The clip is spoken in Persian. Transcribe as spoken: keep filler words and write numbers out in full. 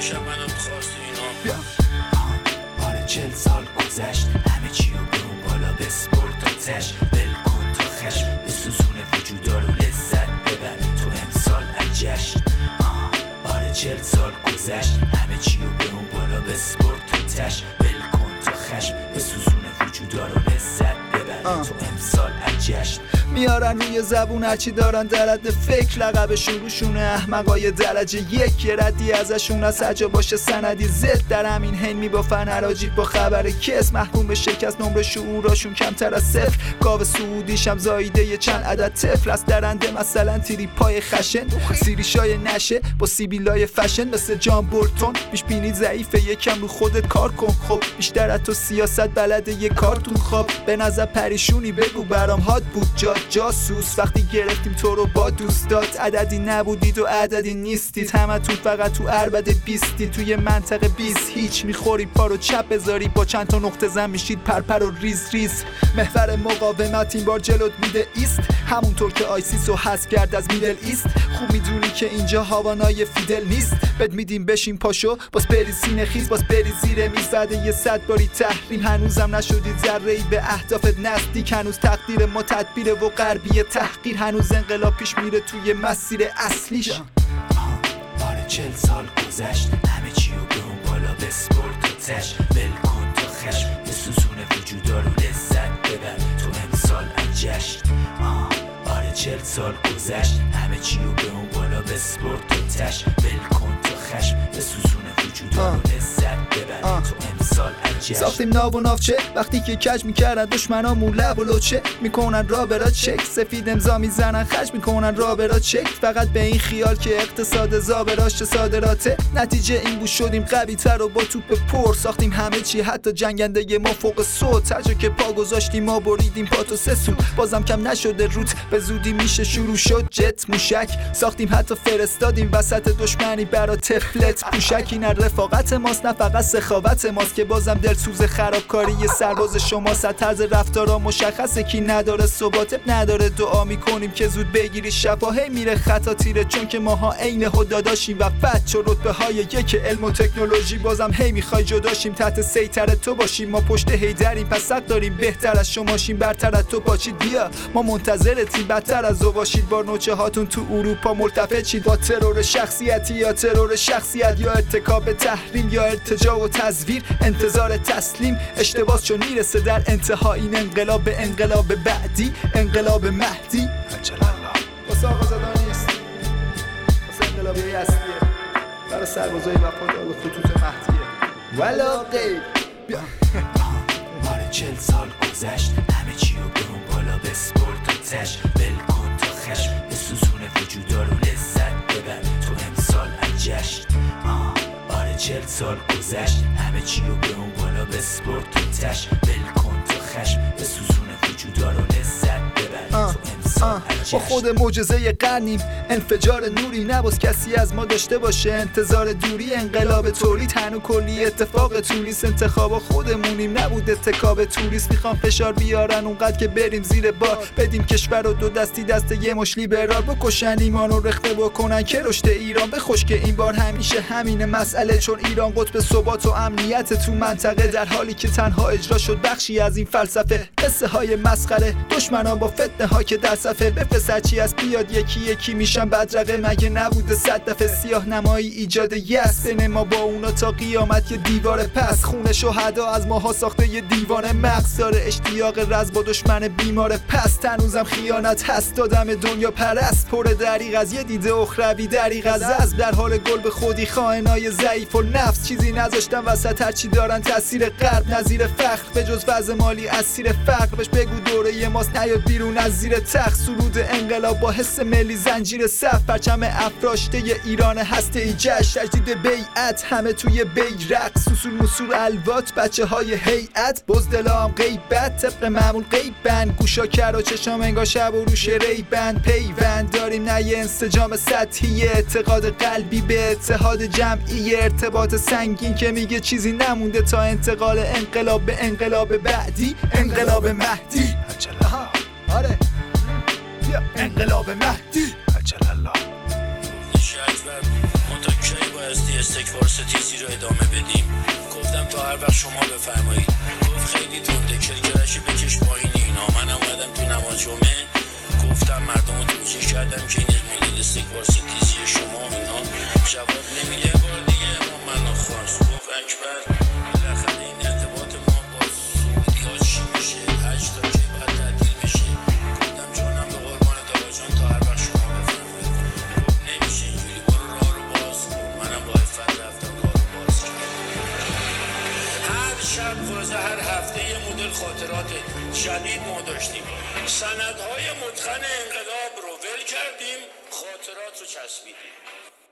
همیشه منم خواست اینا. آره چل سال گذشت همه چی رو به اون بالا بسپرد آتش، بلکن تا خشم بسوزون وجودا رو لذت ببر تو امسال از جشن. آره چل سال گذشت همه چی رو به اون بالا بسپرد آتش، بلکن تا خشم بسوزون وجودا رو لذت ببر تو امسال از جشن. میارن روی زبون هرچی دارن در حد فکر، لقبشون روشونه احمقای درجه یک، یه ردی ازشون از هجا باشه سندی زد، در همین حین میبافن عراجیب با خبر کس، محکوم به شکست نمره شعوراشون کمتر از صفر، گاو سعودیشم زاییده یه چند عدد طفل از درنده، مثلا تیری پای خشن سیریشای نشه با سیبیلای فشن، مثل جان بولتون پیش بینی ضعیفه یکم رو خودت کار کن، خب بیشتر از تو سیاست بلده یه کارتون خواب، به نظر پریشونی بگو برام هات بود جا جاسوس، وقتی گرفتیم تو رو با دوستات عددی نبودید و عددی نیستید، همتون فقط تو عربد بیستی، توی منطقه بیست هیچ میخوری پا رو چپ بذاری با چند تا نقطه زن میشید پرپر و ریز ریز، محور مقاومت این بار جلوت میده ایست، همونطور که آیسیس رو حذف کرد از میدل ایست، خوب میدونی که اینجا هاوانای فیدل نیست، بد میدیم بشین پاشو باز بری سینه خیز، باز بری زیر میز بعد یه صد باری تحریم، هنوزم نشدید ذره‌ای به اهدافت نزدیک، هنوز تقدیر ما تدبیر و غربی تحقیر، هنوز انقلاب پیش میره توی مسیر اصلیش. آره چل سال گذشت همه چی رو به اون بالا بسپرد آتش، بلکن تا خشم بسوزون وجودا رو لذت ببر تو امسال از جشن. آره چل سال گذشت همه چی رو به اون بالا بسپرد آتش، بلکن تا خشم بسوزون وجودا رو لذت ببر تو امسال از جشن. ساختیم ناب و نافچه وقتی که کج میکردن دشمنامون لب و لوچه میکنن را برا چک، سفید امضا میزنن خرج میکنن را برا چک، فقط به این خیال که اقتصاد زابراش صادراته، نتیجه این بود شدیم قوی تر و با توپ پر، ساختیم همه چی حتی جنگنده ما فوق صوت، هر جا که پا گذاشتیم ما بریدیم پاتو سه سو، بازم کم نشده روت به زودی میشه شروع شد جت موشک، ساختیم حتی فرستادیم وسط دشمنی برا تفلت پوشک، این رفاقت ماست نه فقط سخاوت ماست که بازم دلسوز خرابکاری یه سرباز شما، طرز رفتارا مشخصه کی نداره ثبات نداره، دعا میکنیم که زود بگیری شفاهی میره خطا تیره، چون که ماها عین هدا داشتیم و فت چو رتبه های یک علم و تکنولوژی، بازم هی میخوای جداشیم تحت سیطر تو باشیم، ما پشت هیدریم پس حق داریم بهتر از شماشیم، برتر از تو پاچید بیا ما منتظرتیم، بدتر از او باشید با نوچه هاتون تو اروپا ملتفت شید، با ترور شخصیتی یا ترور شخصیت یا ارتکاب تحریم یا ارتجاع و تزویر، انتظار تسلیم اشتباه چون میرسه در انتها این انقلاب به انقلاب بعدی، انقلاب مهدی. عجل الله واسه آقا زدان نیست، واسه انقلابی اصلیه، برای سربازای وفادار به خطوط مهدیه ولا غیر. بیا آره چل سال گذشت همه چی رو به اون بالا بسپرد آتش، بلکن تا خشم بسوزون وجودا رو لذت ببر تو امسال از جشن. آره چل سال گذشت همه چی رو به اون بالا بسپرد آتش، بلکن تا خشم بسوزون وجودا رو لذت ببر تو امسال از جشن. با خود معجزه قرنیم انفجار نوری، نباز کسی از ما داشته باشه انتظار دوری، انقلاب تولید تنو کلی اتفاق توریست، انتخاب خودمونیم نبود اتکاب توریست، میخوام فشار بیارن اونقدر که بریم زیر بار، بدیم کشور رو دو دستی دست یه مش لیبرال، بکشن ایمان رو رخته بکنن که رشد ایران بخوش، که این بار همیشه همین مسئله، چون ایران قطب ثبات و امنیت تو منطقه، در حالی که تنها اجرا شد بخشی از این فلسفه، قصه های مسخره دشمنان با فتنه ها که در صفحه، بفرست چی از بیاد یکی یکی میشن بدرقه، مگه نبوده صد دفعه سیاه نمایی ایجاد یس بین ما با اونا تا قیامت یه دیوار پس، خون شهدا از ماها ساخته یه دیوانه مغز داره، اشتیاق رز با دشمن بیمار پس، هنوزم خیانت هست دادم دنیا پرست، پر دریغ از یه دیده اخروی دریغ از از، در حال گل به خودی خائنای ضعیف و نفس، چیزی نذاشتن وسط هرچی دارن تاثیر غرب نظیر فخر، به جز وضع مالی اسیر فقر، بهش بگو دوره ماست نیاد بیرون از زیر تخت، سرود انقلاب با حس ملی زنجیر صف، پرچم افراشته ی ایران هسته ای جشن، تجدید بیعت همه توی بیرق، سوسول مسول الوات بچه های هیئت، بزدلام غیبت طبق معمول غیبن، گوشا کر و چشام انگار شب و روش ریبن، پیوند داریم نه یه انسجام سطحی، اعتقاد قلبی به اتحاد جمعی، ارتباط سنگین که میگه چیزی نمونده تا انتقال انقلاب به انقلاب بعدی، انقلاب مهدی. عجل الله آره انقلاب مهدی. عجل الله شاید و تا کی بایستی استکبار ستیزی رو ادامه بدیم؟ گفتم تا هر وقت شما بفرمایید. گفت خیلی تنده، کرکرشی بکش پایین اینا. من اومدم تو نماز جمعه گفتم مردم رو توجیه کردم که این از مدل استکبار ستیزی شما اینا. جواب نمیده. بار دیگه امام منو خواست گفت اکبر بالاخره این ارتباط ما با سعودی ها چی میشه؟ حج تا کی باید تعطیل بشه؟ گفتم جانم به قربان دادا جان تا هر وقت شما بفرمایید. گفت نمیشه اینجوری، برو راه رو باز کن. منم با عفت رفتم راه رو باز کردم. هر شب واسه هر هفته یه مدل خاطرات جدید ما داشتیم. سندهای متقن انقلاب رو ول کردیم، خاطرات رو چسبیدیم.